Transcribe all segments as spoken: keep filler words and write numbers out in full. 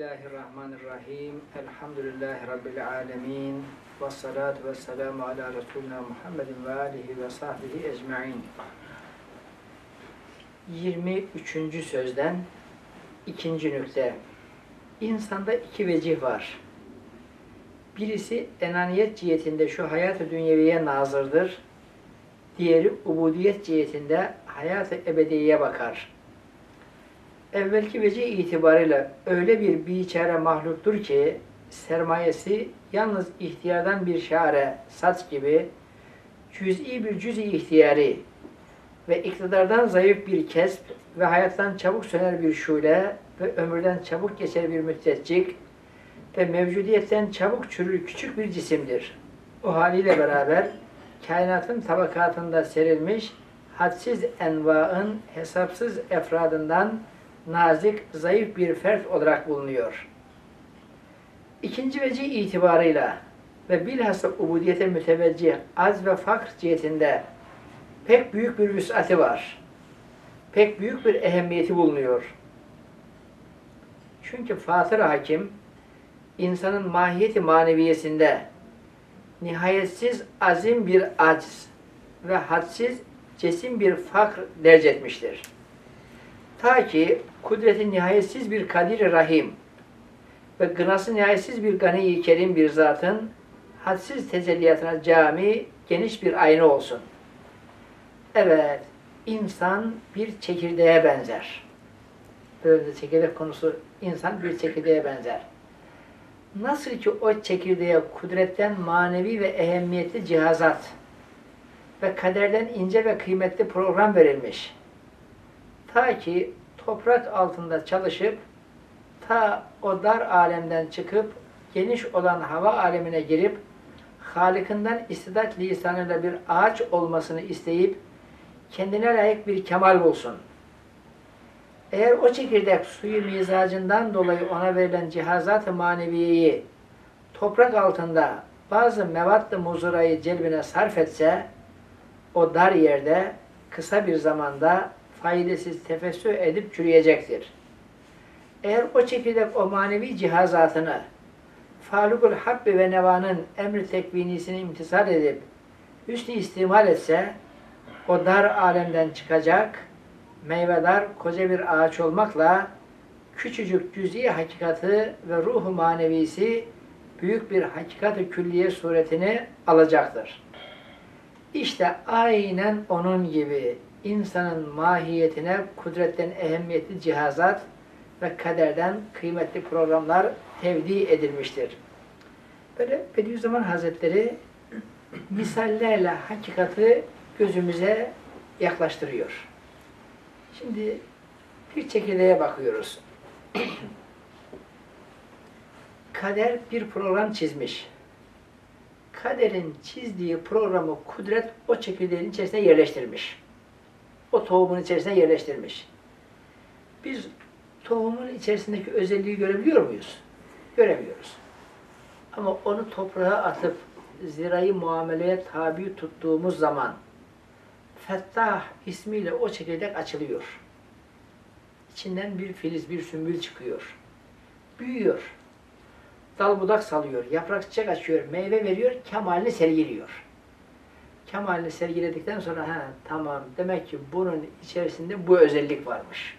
Bismillahirrahmanirrahim. Elhamdülillahi Rabbil alemin. Ve salatu ve selamu ala Resulina Muhammedin ve alihi ve sahbihi ecma'in. yirmi üçüncü sözden ikinci nükte. İnsanda iki vecih var. Birisi enaniyet cihetinde şu hayat-ı dünyeviye nazırdır. Diğeri ubudiyet cihetinde hayat-ı ebediyeye bakar. Evvelki vecih itibarıyla öyle bir biçare mahluktur ki sermayesi yalnız ihtiyardan bir şare, saç gibi cüz'i bir cüz-i ihtiyari ve iktidardan zayıf bir kesp ve hayattan çabuk söner bir şule ve ömürden çabuk geçer bir müddetcik ve mevcudiyetten çabuk çürür küçük bir cisimdir. O haliyle beraber kainatın tabakatında serilmiş hadsiz envaın hesapsız efradından nazik, zayıf bir fert olarak bulunuyor. İkinci vecih itibarıyla ve bilhassa ubudiyete müteveccih az ve fakr cihetinde pek büyük bir vüs'ati var. Pek büyük bir ehemmiyeti bulunuyor. Çünkü Fatır Hakim insanın mahiyeti maneviyesinde nihayetsiz azim bir aciz ve hadsiz cesim bir fakr derc etmiştir. Ta ki kudreti nihayetsiz bir kadir rahim ve gınası nihayetsiz bir gani-i kerim bir zatın hadsiz tecelliyatına cami geniş bir ayna olsun. Evet, insan bir çekirdeğe benzer. Böyle çekirdek konusu, insan bir çekirdeğe benzer. Nasıl ki o çekirdeğe kudretten manevi ve ehemmiyetli cihazat ve kaderden ince ve kıymetli program verilmiş. Ta ki toprak altında çalışıp, ta o dar alemden çıkıp, geniş olan hava alemine girip, Halık'ından istidat lisanıyla bir ağaç olmasını isteyip, kendine layık bir kemal bulsun. Eğer o çekirdek suyu mizacından dolayı ona verilen cihazat-ı maneviyeyi toprak altında bazı mevat-ı muzurayı celbine sarf etse, o dar yerde kısa bir zamanda faydasız tefessü edip çürüyecektir. Eğer o çekirdek o manevi cihazatını falukul habbi ve nevanın emri tekvinisini imtisal edip hüsnü istimal etse, o dar alemden çıkacak, meyvedar koca bir ağaç olmakla küçücük cüz'i hakikati ve ruh-u manevisi büyük bir hakikat-ı külliye suretini alacaktır. İşte aynen onun gibi insanın mahiyetine kudretten ehemmiyetli cihazat ve kaderden kıymetli programlar tevdi edilmiştir. Böyle Bediüzzaman Hazretleri misallerle hakikati gözümüze yaklaştırıyor. Şimdi bir çekirdeğe bakıyoruz. Kader bir program çizmiş. Kaderin çizdiği programı kudret o çekirdeğin içerisine yerleştirmiş. O tohumun içerisine yerleştirmiş. Biz tohumun içerisindeki özelliği görebiliyor muyuz? Göremiyoruz. Ama onu toprağa atıp zirayı muameleye tabi tuttuğumuz zaman Fettah ismiyle o çekirdek açılıyor. İçinden bir filiz, bir sümbül çıkıyor. Büyüyor. Dal budak salıyor, yaprak çiçek açıyor, meyve veriyor, kemalini sergiliyor. Kemalini sergiledikten sonra ha tamam demek ki bunun içerisinde bu özellik varmış.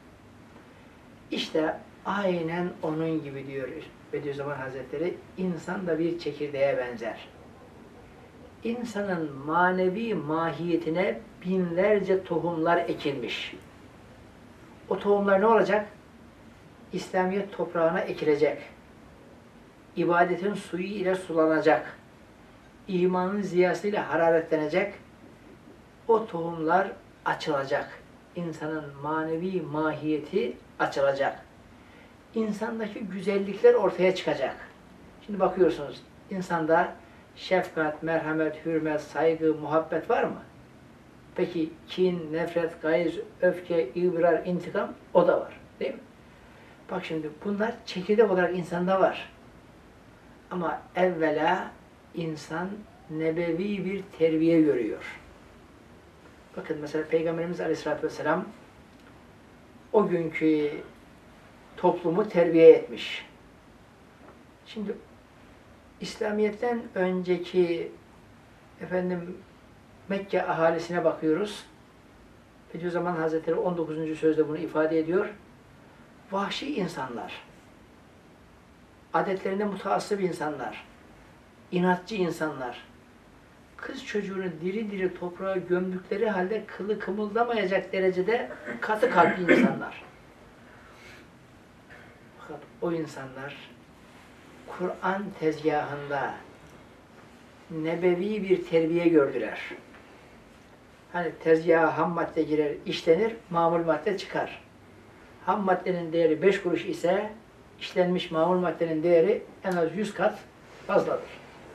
İşte aynen onun gibi diyor Bediüzzaman Hazretleri, insan da bir çekirdeğe benzer. İnsanın manevi mahiyetine binlerce tohumlar ekilmiş. O tohumlar ne olacak? İslamiyet toprağına ekilecek. İbadetin suyu ile sulanacak. İmanın ziyasıyla hararetlenecek. O tohumlar açılacak. İnsanın manevi mahiyeti açılacak. İnsandaki güzellikler ortaya çıkacak. Şimdi bakıyorsunuz, insanda şefkat, merhamet, hürmet, saygı, muhabbet var mı? Peki kin, nefret, gayz, öfke, ibrar, intikam o da var. Değil mi? Bak şimdi bunlar çekirdek olarak insanda var. Ama evvela insan nebevi bir terbiye görüyor. Bakın mesela Peygamberimiz Aleyhisselatü Vesselam o günkü toplumu terbiye etmiş. Şimdi İslamiyet'ten önceki efendim Mekke ahalisine bakıyoruz. Bediüzzaman Hazretleri on dokuzuncu sözde bunu ifade ediyor. Vahşi insanlar, adetlerine mutaassıp insanlar, inatçı insanlar, kız çocuğunu diri diri toprağa gömdükleri halde kılı kımıldamayacak derecede katı kalpli insanlar. Fakat o insanlar Kur'an tezgahında nebevi bir terbiye gördüler. Hani tezgaha ham madde girer, işlenir, mamul madde çıkar. Ham maddenin değeri beş kuruş ise işlenmiş mamul maddenin değeri en az yüz kat fazladır.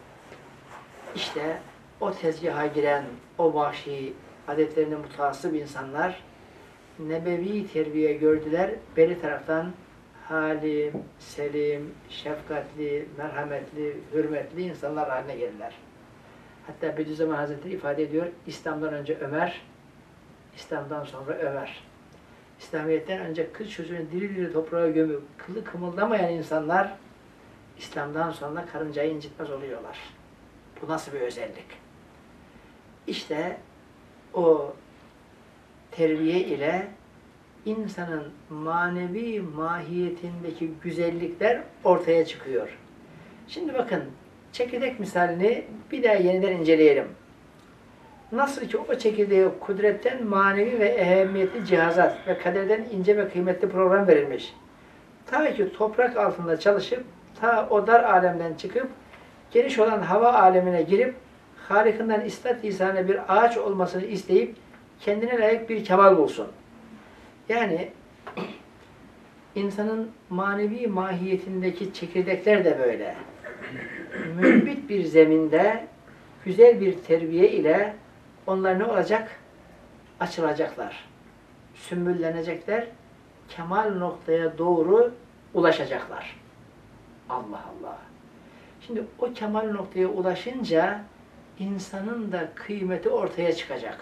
İşte o tezgaha giren o vahşi, adetlerine mutasip insanlar nebevi terbiye gördüler. Beri taraftan halim, selim, şefkatli, merhametli, hürmetli insanlar haline geldiler. Hatta Bediüzzaman Hazretleri ifade ediyor, İslam'dan önce Ömer, İslam'dan sonra Ömer. İslamiyet'ten önce kız çocuğunu diri diri toprağa gömüp kılı kımıldamayan insanlar İslam'dan sonra karıncayı incitmez oluyorlar. Bu nasıl bir özellik? İşte o terbiye ile insanın manevi mahiyetindeki güzellikler ortaya çıkıyor. Şimdi bakın, çekirdek misalini bir daha yeniden inceleyelim. Nasıl ki o çekirdeğe kudretten manevi ve ehemmiyetli cihazat ve kaderden ince ve kıymetli program verilmiş. Ta ki toprak altında çalışıp, ta o dar alemden çıkıp, geniş olan hava alemine girip, Halik'inden istat lisanı bir ağaç olmasını isteyip, kendine layık bir kemal bulsun. Yani, insanın manevi mahiyetindeki çekirdekler de böyle. Mümbit bir zeminde, güzel bir terbiye ile onlar ne olacak? Açılacaklar. Sümbüllenecekler. Kemal noktaya doğru ulaşacaklar. Allah Allah. Şimdi o kemal noktaya ulaşınca insanın da kıymeti ortaya çıkacak.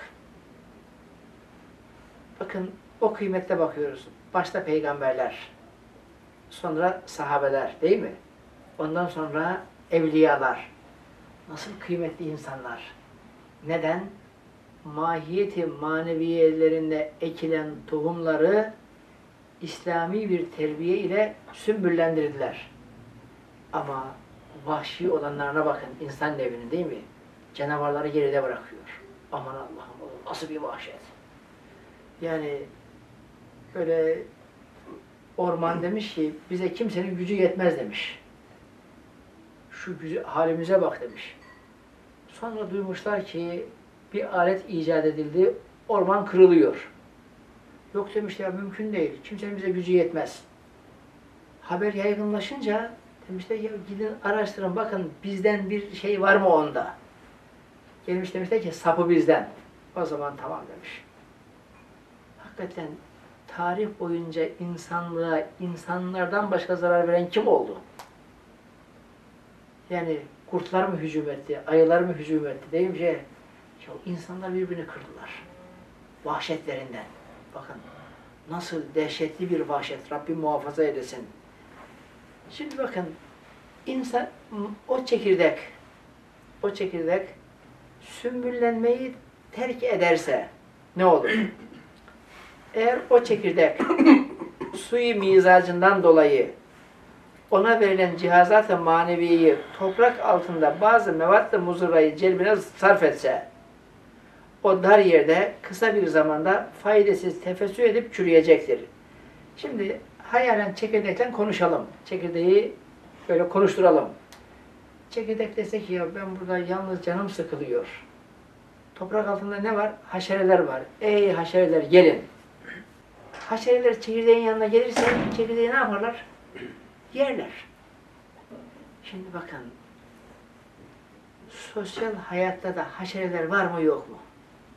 Bakın o kıymette bakıyoruz. Başta peygamberler, sonra sahabeler değil mi? Ondan sonra evliyalar. Nasıl kıymetli insanlar. Neden? Mahiyeti maneviyelerinde ekilen tohumları İslami bir terbiye ile sümbüllendirdiler. Ama vahşi olanlarına bakın, insan nevinin değil mi? Canavarları geride bırakıyor. Aman Allah'ım, nasıl bir vahşet. Yani böyle orman demiş ki, bize kimsenin gücü yetmez demiş. Şu gücü, halimize bak demiş. Sonra duymuşlar ki bir alet icat edildi, orman kırılıyor. Yok demişler, mümkün değil, kimsenin bize gücü yetmez. Haber yaygınlaşınca demişler ya gidin araştırın, bakın bizden bir şey var mı onda? Gelmiş demişler ki sapı bizden. O zaman tamam demiş. Hakikaten tarih boyunca insanlığa, insanlardan başka zarar veren kim oldu? Yani kurtlar mı hücum etti, ayılar mı hücum etti değil mi? Şey, ya insanlar birbirini kırdılar. Vahşetlerinden. Bakın nasıl dehşetli bir vahşet. Rabbim muhafaza edesin. Şimdi bakın insan, o çekirdek o çekirdek sümbüllenmeyi terk ederse ne olur? Eğer o çekirdek suyu mizacından dolayı ona verilen cihazat-ı maneviyeyi toprak altında bazı mevat-ı muzırrayı celbine sarf etse, o dar yerde kısa bir zamanda faydasız tefessü edip çürüyecektir. Şimdi hayalen çekirdekten konuşalım. Çekirdeği böyle konuşturalım. Çekirdek desek ya ben burada yalnız canım sıkılıyor. Toprak altında ne var? Haşereler var. Ey haşereler gelin. Haşereler çekirdeğin yanına gelirse çekirdeği ne yaparlar? Yerler. Şimdi bakın, sosyal hayatta da haşereler var mı yok mu?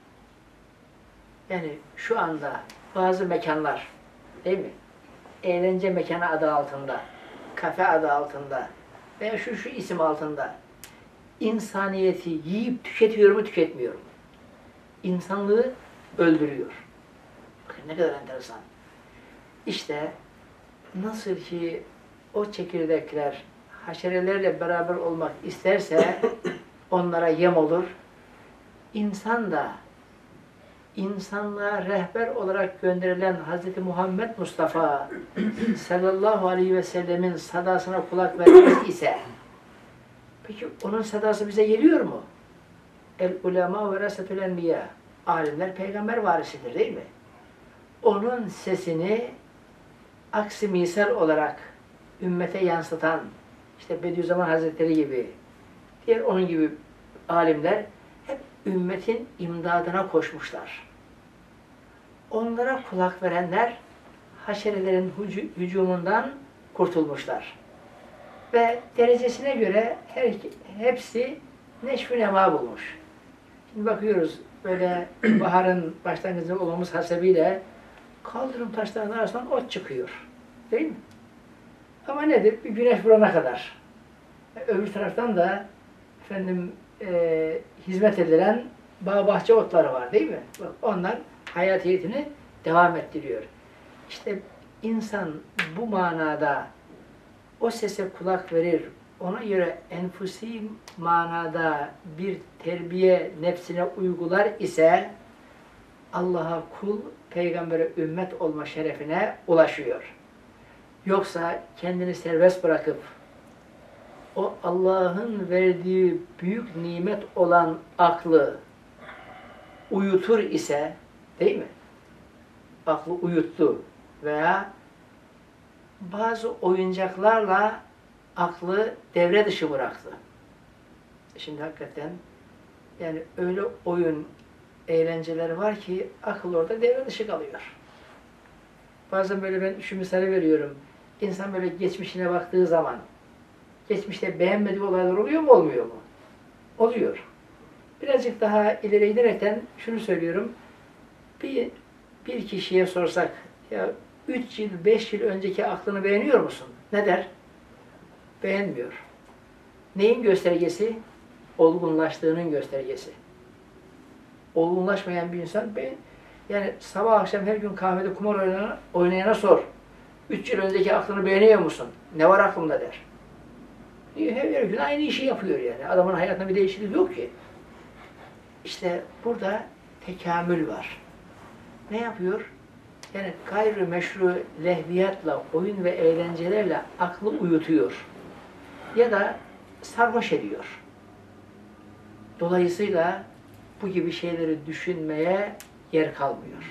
Yani şu anda bazı mekanlar, değil mi? Eğlence mekanı adı altında, kafe adı altında veya şu şu isim altında insaniyeti yiyip tüketiyor mu, tüketmiyor mu? İnsanlığı öldürüyor. Bakın ne kadar enteresan. İşte nasıl ki o çekirdekler haşerelerle beraber olmak isterse onlara yem olur. İnsan da insanlığa rehber olarak gönderilen Hz. Muhammed Mustafa sallallahu aleyhi ve sellemin sadasına kulak vermez ise peki onun sadası bize geliyor mu? El ulema ve resetül enbiya. Alimler peygamber varisidir değil mi? Onun sesini aksi misal olarak ümmete yansıtan işte Bediüzzaman Hazretleri gibi diğer onun gibi alimler hep ümmetin imdadına koşmuşlar. Onlara kulak verenler haşerelerin hücumundan kurtulmuşlar. Ve derecesine göre her, hepsi neşv-i nema bulmuş. Şimdi bakıyoruz böyle baharın başlangıcında olmamız hasebiyle kaldırım taşlarının arasından ot çıkıyor. Değil mi? Ama nedir? Bir güneş vurana kadar. Öbür taraftan da efendim e, hizmet edilen bağ bahçe otları var değil mi? Bak, onlar hayatiyetini devam ettiriyor. İşte insan bu manada o sese kulak verir, ona göre enfusi manada bir terbiye nefsine uygular ise Allah'a kul, peygambere ümmet olma şerefine ulaşıyor. Yoksa kendini serbest bırakıp o Allah'ın verdiği büyük nimet olan aklı uyutur ise, değil mi? Aklı uyuttu veya bazı oyuncaklarla aklı devre dışı bıraktı. Şimdi hakikaten yani öyle oyun eğlenceler var ki akıl orada devre dışı kalıyor. Bazen böyle ben şu misali veriyorum. İnsan böyle geçmişine baktığı zaman geçmişte beğenmediği olaylar oluyor mu olmuyor mu? Oluyor. Birazcık daha ileri giderekten şunu söylüyorum. Bir, bir kişiye sorsak ya üç yıl, beş yıl önceki aklını beğeniyor musun? Ne der? Beğenmiyor. Neyin göstergesi? Olgunlaştığının göstergesi. Olgunlaşmayan bir insan beğen, yani sabah akşam her gün kahvede kumar oynayana, oynayana sor. Üç yıl önceki aklını beğeniyor musun? Ne var aklımda der. Her gün aynı işi yapıyor yani. Adamın hayatında bir değişiklik yok ki. İşte burada tekamül var. Ne yapıyor? Yani gayri meşru lehviyatla, oyun ve eğlencelerle aklı uyutuyor. Ya da sarhoş ediyor. Dolayısıyla bu gibi şeyleri düşünmeye yer kalmıyor.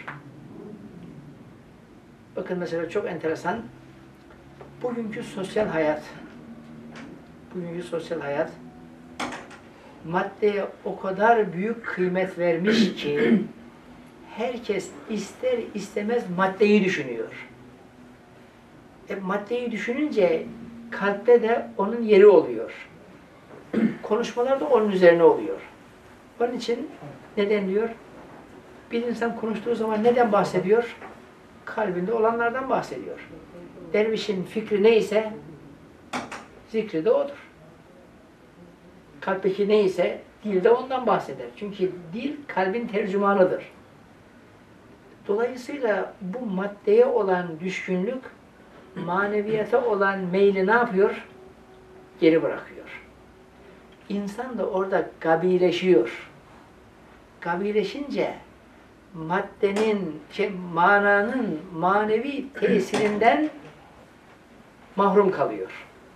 Bakın mesela çok enteresan. Bugünkü sosyal hayat, bugünkü sosyal hayat maddeye o kadar büyük kıymet vermiş ki herkes ister istemez maddeyi düşünüyor. E, maddeyi düşününce kalpte de onun yeri oluyor. Konuşmalar da onun üzerine oluyor. Onun için neden diyor? Bir insan konuştuğu zaman neden bahsediyor? Kalbinde olanlardan bahsediyor. Dervişin fikri neyse zikri de odur. Kalpteki neyse dil de ondan bahseder. Çünkü dil kalbin tercümanıdır. Dolayısıyla bu maddeye olan düşkünlük maneviyata olan meyli ne yapıyor? Geri bırakıyor. İnsan da orada gabileşiyor. Gabileşince maddenin, şey, mananın manevi tesirinden mahrum kalıyor.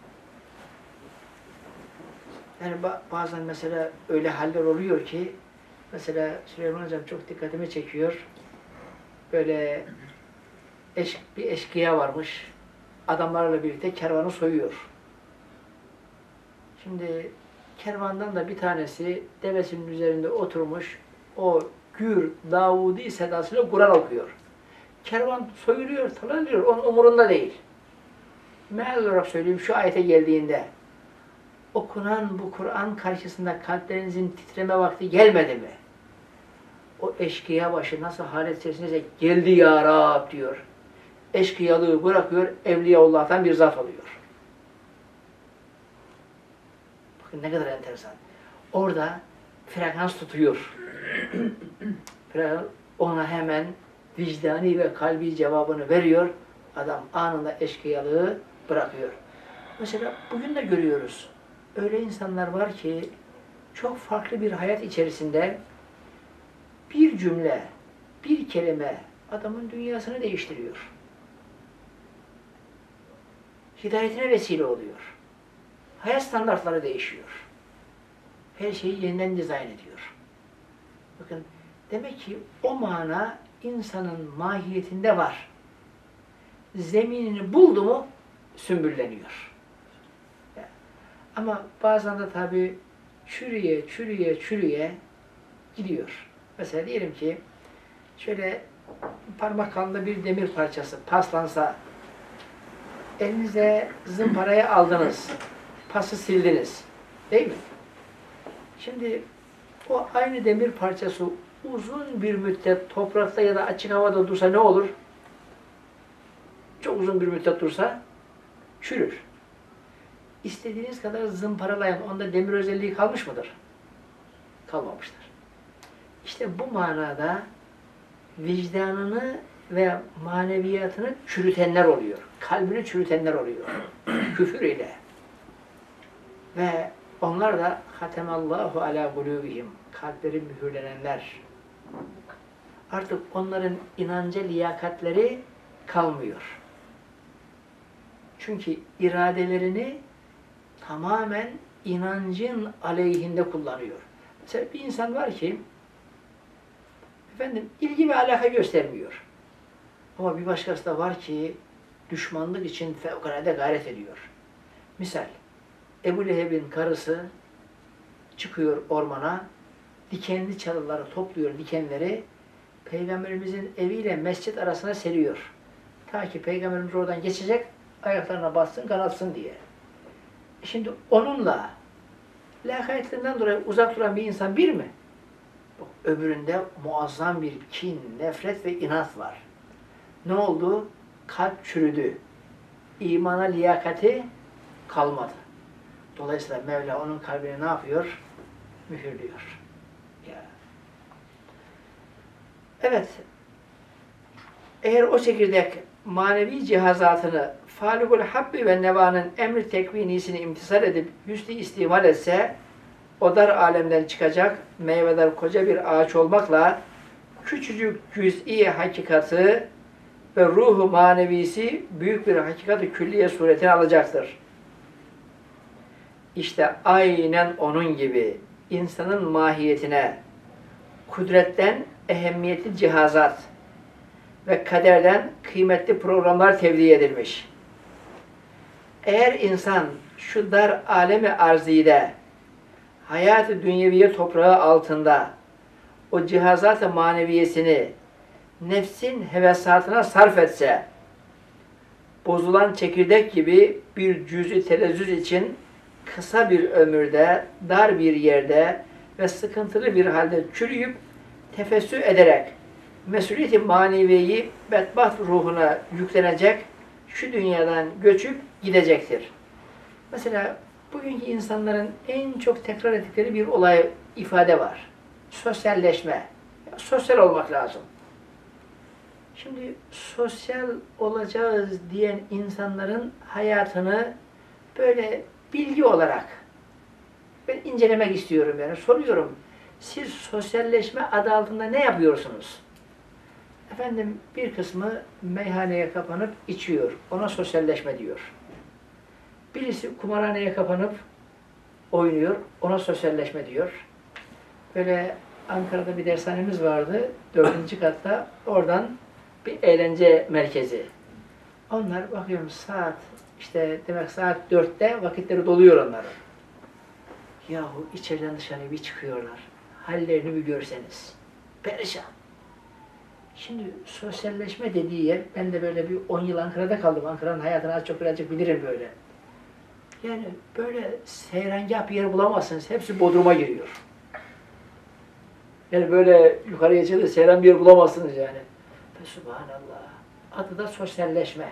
Yani bazen mesela öyle haller oluyor ki mesela Süleyman Hocam çok dikkatimi çekiyor. Böyle eş, bir eşkıya varmış. Adamlarla birlikte kervanı soyuyor. Şimdi kervandan da bir tanesi devesinin üzerinde oturmuş o gür, Davudi sedasıyla Kur'an okuyor. Kervan soyuluyor, talanıyor, onun umurunda değil. Meal olarak söyleyeyim, şu ayete geldiğinde okunan bu Kur'an karşısında kalplerinizin titreme vakti gelmedi mi? O eşkıya başı nasıl halet içerisinde geldi ya Rab diyor. Eşkıyalığı bırakıyor, Evliyaullah'tan bir zat oluyor. Bakın ne kadar enteresan. Orada frekans tutuyor. Ona hemen vicdani ve kalbi cevabını veriyor. Adam anında eşkıyalığı bırakıyor. Mesela bugün de görüyoruz. Öyle insanlar var ki çok farklı bir hayat içerisinde bir cümle, bir kelime adamın dünyasını değiştiriyor. Hidayetine vesile oluyor. Hayat standartları değişiyor. Her şeyi yeniden dizayn ediyor. Bakın, demek ki o mana insanın mahiyetinde var. Zeminini buldu mu sümbülleniyor. Yani, ama bazen de tabii çürüye, çürüye, çürüye gidiyor. Mesela diyelim ki şöyle parmak kalınlığı bir demir parçası paslansa, elinize zımparayı aldınız, pası sildiniz. Değil mi? Şimdi o aynı demir parçası uzun bir müddet toprakta ya da açık havada dursa ne olur? Çok uzun bir müddet dursa çürür. İstediğiniz kadar zımparalayın. Onda demir özelliği kalmış mıdır? Kalmamıştır. İşte bu manada vicdanını ve maneviyatını çürütenler oluyor. Kalbini çürütenler oluyor. Küfür ile. Ve onlar da hatemallahu ala kulubihim. Kalpleri mühürlenenler. Artık onların inanca liyakatleri kalmıyor. Çünkü iradelerini tamamen inancın aleyhinde kullanıyor. Mesela bir insan var ki efendim ilgi ve alaka göstermiyor. Ama bir başkası da var ki düşmanlık için fevkalade gayret ediyor. Misal Ebu Leheb'in karısı çıkıyor ormana, dikenli çalıları topluyor, dikenleri Peygamberimizin eviyle mescit arasına seriyor. Ta ki Peygamberimiz oradan geçecek, ayaklarına bassın, kanatsın diye. Şimdi onunla lakaytlığından dolayı uzak duran bir insan bir mi? Öbüründe muazzam bir kin, nefret ve inat var. Ne oldu? Kalp çürüdü. İmana liyakati kalmadı. Dolayısıyla Mevla onun kalbini ne yapıyor? Mühürlüyor. Ya. Evet. Eğer o çekirdek manevi cihazatını Falikul Habbi ve Neva'nın emri tekvinisini imtisal edip hüsnü istimal etse o dar alemden çıkacak meyvedar koca bir ağaç olmakla küçücük cüz'i hakikati ve ruhu manevisi büyük bir hakikat-ı külliye suretini alacaktır. İşte aynen onun gibi insanın mahiyetine kudretten ehemmiyetli cihazat ve kaderden kıymetli programlar tevdi edilmiş. Eğer insan şu dar alemi arzide hayat-ı dünyeviye toprağı altında o cihazat-ı maneviyesini nefsin hevesatına sarf etse, bozulan çekirdek gibi bir cüz-ü telezzüz için kısa bir ömürde, dar bir yerde ve sıkıntılı bir halde çürüyüp tefessü ederek mesuliyet-i maneviyeyi bedbaht ruhuna yüklenecek, şu dünyadan göçüp gidecektir. Mesela bugünkü insanların en çok tekrar ettikleri bir olay, ifade var. Sosyalleşme. Sosyal olmak lazım. Şimdi sosyal olacağız diyen insanların hayatını böyle bilgi olarak ben incelemek istiyorum yani. Soruyorum. Siz sosyalleşme adı altında ne yapıyorsunuz? Efendim bir kısmı meyhaneye kapanıp içiyor. Ona sosyalleşme diyor. Birisi kumarhaneye kapanıp oynuyor. Ona sosyalleşme diyor. Böyle Ankara'da bir dershanemiz vardı. Dördüncü katta. Oradan bir eğlence merkezi. Onlar bakıyorum saat işte demek saat dörtte vakitleri doluyor onların. Yahu içeriden dışarıya bir çıkıyorlar. Hallerini bir görseniz. Perişan. Şimdi sosyalleşme dediği yer, ben de böyle bir on yıl Ankara'da kaldım. Ankara'nın hayatını az çok birazcık bilirim böyle. Yani böyle seyrengah bir yer bulamazsınız. Hepsi Bodrum'a giriyor. Yani böyle yukarıya çıkıp seyren bir yer bulamazsınız yani. Ve Subhanallah. Adı da sosyalleşme.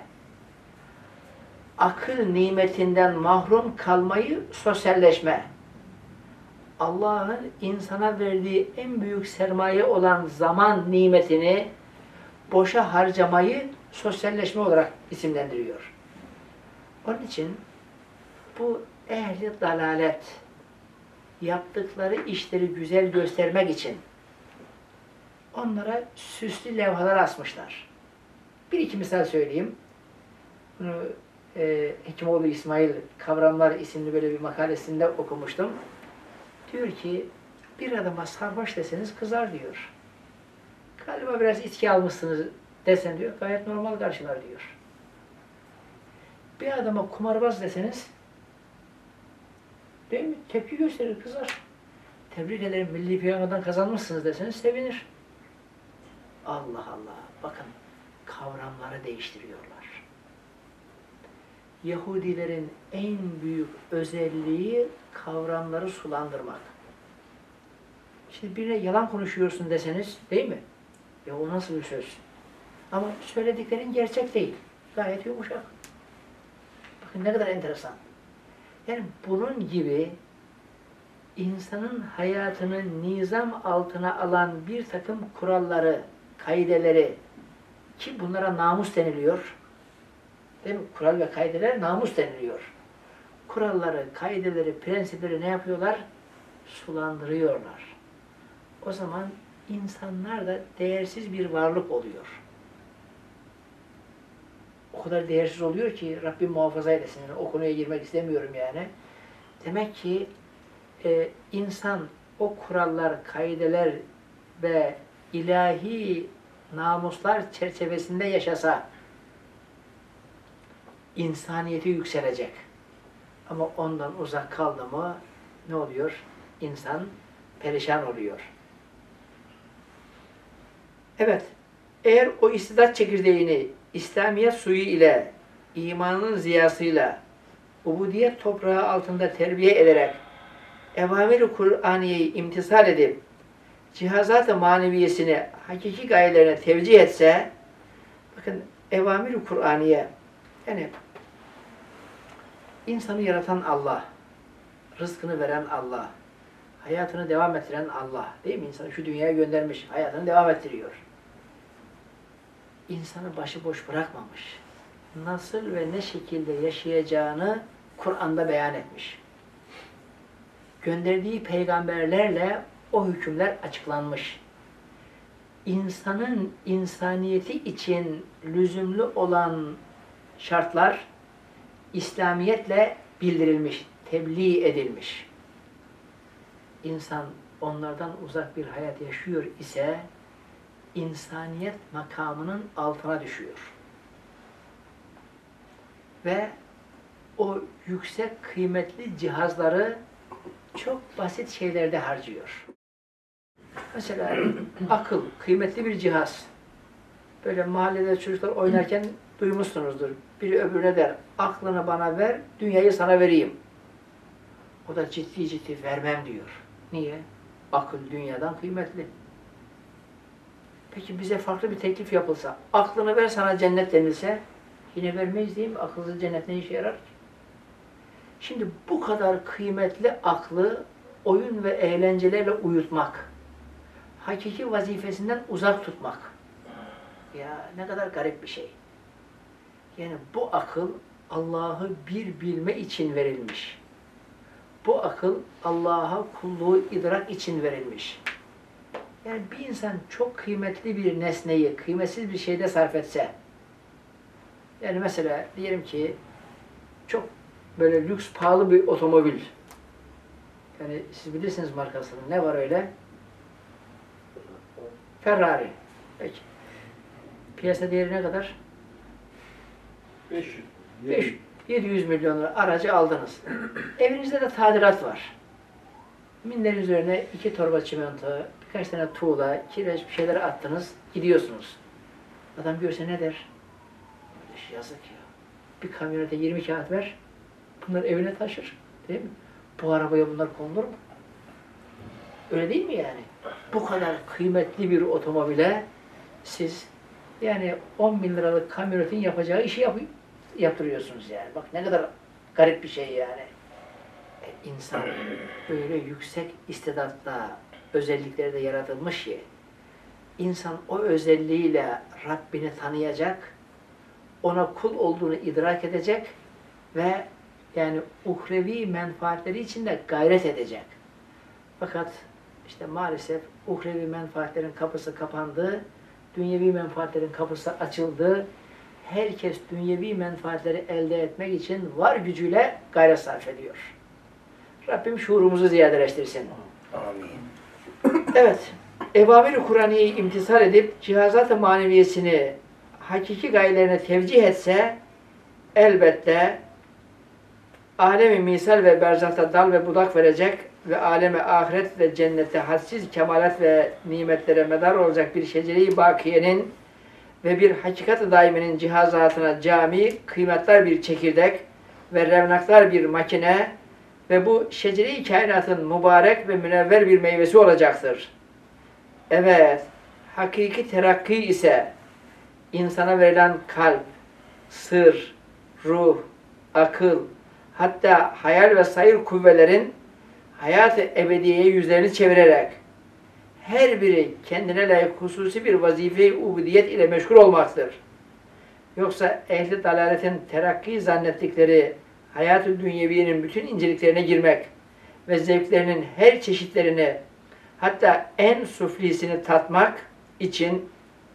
Akıl nimetinden mahrum kalmayı sosyalleşme. Allah'ın insana verdiği en büyük sermaye olan zaman nimetini boşa harcamayı sosyalleşme olarak isimlendiriyor. Onun için bu ehli dalalet yaptıkları işleri güzel göstermek için onlara süslü levhalar asmışlar. Bir iki misal söyleyeyim. Bunu e, Hekimoğlu İsmail Kavramlar isimli böyle bir makalesinde okumuştum. Diyor ki bir adama sarhoş deseniz kızar diyor. Galiba biraz içki almışsınız desen diyor, gayet normal karşılar diyor. Bir adama kumarbaz deseniz, değil mi? Tepki gösterir, kızar. Tebrik ederim, milli piyangodan kazanmışsınız deseniz sevinir. Allah Allah, bakın kavramları değiştiriyorlar. Yahudilerin en büyük özelliği kavramları sulandırmak. Şimdi birine yalan konuşuyorsun deseniz, değil mi? Ya o nasıl bir söz? Ama söylediklerin gerçek değil. Gayet yumuşak. Bakın ne kadar enteresan. Yani bunun gibi insanın hayatını nizam altına alan bir takım kuralları, kaideleri, ki bunlara namus deniliyor. Değil mi? Kural ve kaideler namus deniliyor. Kuralları, kaideleri, prensipleri ne yapıyorlar? Sulandırıyorlar. O zaman insanlar da değersiz bir varlık oluyor. O kadar değersiz oluyor ki Rabbim muhafaza eylesin. Yani o konuya girmek istemiyorum yani. Demek ki e, insan o kurallar, kaideler ve ilahi namuslar çerçevesinde yaşasa insaniyeti yükselecek. Ama ondan uzak kaldı mı ne oluyor? İnsan perişan oluyor. Evet, eğer o istidat çekirdeğini İslamiyet suyu ile, imanın ziyasıyla, ubudiyet toprağı altında terbiye ederek, evamir-i Kur'aniye'yi imtisal edip, cihazat-ı maneviyesini hakiki gayelerine tevcih etse, bakın evamir-i Kur'aniye, yani insanı yaratan Allah, rızkını veren Allah, hayatını devam ettiren Allah, değil mi? İnsanı şu dünyaya göndermiş, hayatını devam ettiriyor. İnsanı başıboş bırakmamış. Nasıl ve ne şekilde yaşayacağını Kur'an'da beyan etmiş. Gönderdiği peygamberlerle o hükümler açıklanmış. İnsanın insaniyeti için lüzumlu olan şartlar İslamiyetle bildirilmiş, tebliğ edilmiş. İnsan onlardan uzak bir hayat yaşıyor ise insaniyet makamının altına düşüyor. Ve o yüksek kıymetli cihazları çok basit şeylerde harcıyor. Mesela akıl, kıymetli bir cihaz. Böyle mahallede çocuklar oynarken duymuşsunuzdur. Biri öbürüne der, aklını bana ver, dünyayı sana vereyim. O da ciddi ciddi vermem diyor. Niye? Akıl dünyadan kıymetli. Peki bize farklı bir teklif yapılsa, aklını ver sana cennet denilse, yine vermeyiz değil mi? Akılsız cennet ne işe yarar ki? Şimdi bu kadar kıymetli aklı oyun ve eğlencelerle uyutmak, hakiki vazifesinden uzak tutmak. Ya ne kadar garip bir şey. Yani bu akıl Allah'ı bir bilme için verilmiş. Bu akıl Allah'a kulluğu idrak için verilmiş. Yani bir insan çok kıymetli bir nesneyi kıymetsiz bir şeyde sarf etse, yani mesela diyelim ki çok böyle lüks pahalı bir otomobil, yani siz bilirsiniz markasını, ne var öyle? Ferrari. Peki. Piyasa değeri ne kadar? beş yüz. beş, yedi yüz milyon lira aracı aldınız. Evinizde de tadilat var. Minderin üzerine iki torba çimento, birkaç tane tuğla, kireç bir şeyler attınız, gidiyorsunuz. Adam görse ne der? Yazık ya. Bir kamyonete yirmi kağıt ver, bunlar evine taşır. Değil mi? Bu arabaya bunlar konulur mu? Öyle değil mi yani? Bu kadar kıymetli bir otomobile siz yani on bin liralık kamyonetin yapacağı işi yap yaptırıyorsunuz yani. Bak ne kadar garip bir şey yani. E, insan böyle yüksek istidatla özellikleri de yaratılmış ki insan o özelliğiyle Rabbini tanıyacak ona kul olduğunu idrak edecek ve yani uhrevi menfaatleri için de gayret edecek. Fakat işte maalesef uhrevi menfaatlerin kapısı kapandı, dünyevi menfaatlerin kapısı açıldı. Herkes dünyevi menfaatleri elde etmek için var gücüyle gayret sarf ediyor. Rabbim şuurumuzu ziyadeleştirsin. Amin. Evet, evamir-i Kur'an'ı imtisal edip cihazat-ı maneviyesini hakiki gayelerine tevcih etse elbette alemi misal ve berzahta dal ve budak verecek ve aleme ahiret ve cennette hadsiz kemalat ve nimetlere medar olacak bir şecere-i bakiyenin ve bir hakikat-ı daimenin cihazatına cami, kıymetler bir çekirdek ve revnaklar bir makine ve bu şecere-i kainatın mübarek ve münevver bir meyvesi olacaktır. Evet, hakiki terakki ise insana verilen kalp, sır, ruh, akıl, hatta hayal ve sayır kuvvelerin hayat-ı ebediyeye yüzlerini çevirerek her biri kendine layık hususi bir vazife-i ubudiyet ile meşgul olmaktır. Yoksa ehli dalaletin terakki zannettikleri hayat-ı dünyeviyenin bütün inceliklerine girmek ve zevklerinin her çeşitlerini hatta en suflisini tatmak için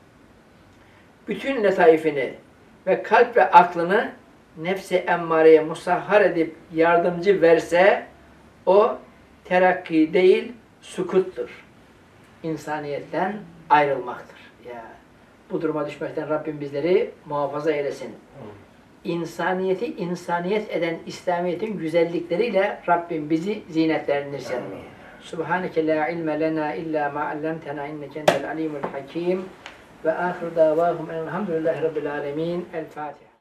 bütün letaifini ve kalp ve aklını nefs-i emmareye musahhar edip yardımcı verse o terakki değil sukuttur. İnsaniyetten ayrılmaktır. Ya, bu duruma düşmekten Rabbim bizleri muhafaza eylesin. İnsaniyeti insaniyet eden İslamiyet'in güzellikleriyle Rabbim bizi zinetlendirsin. Subhaneke la ilme lena illa ma allamtena inneke entel alimul hakim ve ahir davahum elhamdülillahi rabbil alemin. El Fatiha.